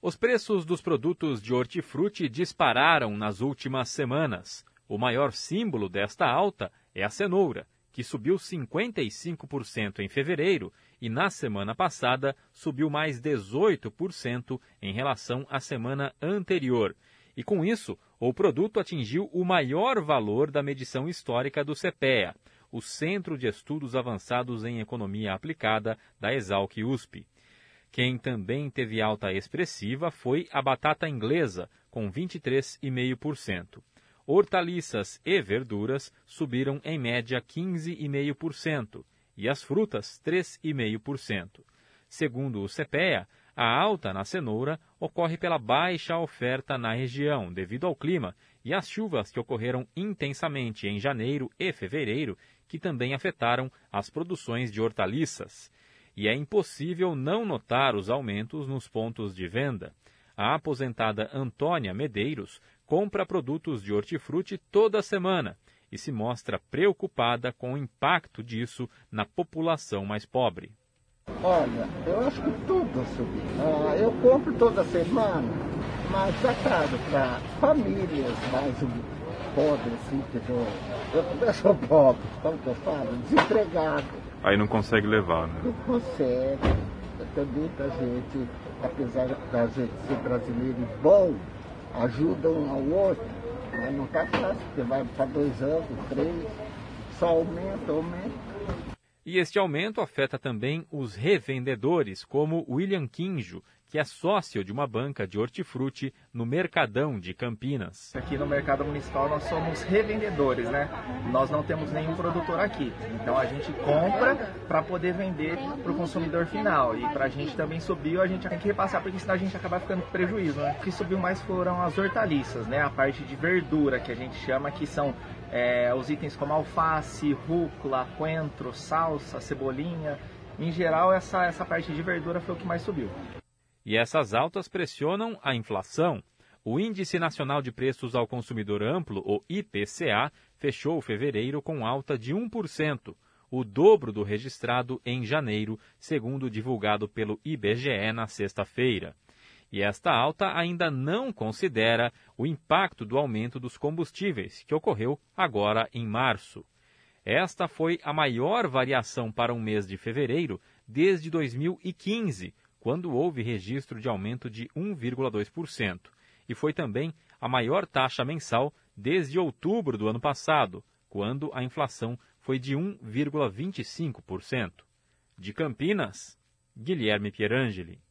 Os preços dos produtos de hortifruti dispararam nas últimas semanas. O maior símbolo desta alta é a cenoura, que subiu 55% em fevereiro e, na semana passada, subiu mais 18% em relação à semana anterior. E, com isso, o produto atingiu o maior valor da medição histórica do CEPEA, o Centro de Estudos Avançados em Economia Aplicada da Exalc-USP. Quem também teve alta expressiva foi a batata inglesa, com 23,5%. Hortaliças e verduras subiram em média 15,5% e as frutas 3,5%. Segundo o CEPEA, a alta na cenoura ocorre pela baixa oferta na região devido ao clima e às chuvas que ocorreram intensamente em janeiro e fevereiro, que também afetaram as produções de hortaliças. E é impossível não notar os aumentos nos pontos de venda. A aposentada Antônia Medeiros compra produtos de hortifruti toda semana e se mostra preocupada com o impacto disso na população mais pobre. Olha, eu acho que tudo subiu. Eu compro toda semana, mas é caro para famílias mais pobres, assim, eu sou pobre, como que eu falo? Desempregado. Aí não consegue levar, né? Não consegue. Também muita gente, apesar da gente ser brasileiro e bom, ajuda um ao outro, mas não está fácil, porque vai para 2 anos, 3, só aumenta. E este aumento afeta também os revendedores, como William Quinjo, que é sócio de uma banca de hortifruti no Mercadão de Campinas. Aqui no Mercado Municipal nós somos revendedores, né? Nós não temos nenhum produtor aqui. Então a gente compra para poder vender para o consumidor final. E para a gente também subiu, a gente tem que repassar, porque senão a gente acaba ficando com prejuízo, né? O que subiu mais foram as hortaliças, né? A parte de verdura, que a gente chama, que são os itens como alface, rúcula, coentro, salsa, cebolinha. Em geral, essa parte de verdura foi o que mais subiu. E essas altas pressionam a inflação. O Índice Nacional de Preços ao Consumidor Amplo, o IPCA, fechou fevereiro com alta de 1%, o dobro do registrado em janeiro, segundo divulgado pelo IBGE na sexta-feira. E esta alta ainda não considera o impacto do aumento dos combustíveis, que ocorreu agora em março. Esta foi a maior variação para um mês de fevereiro desde 2015, quando houve registro de aumento de 1,2%, e foi também a maior taxa mensal desde outubro do ano passado, quando a inflação foi de 1,25%. De Campinas, Guilherme Pierangeli.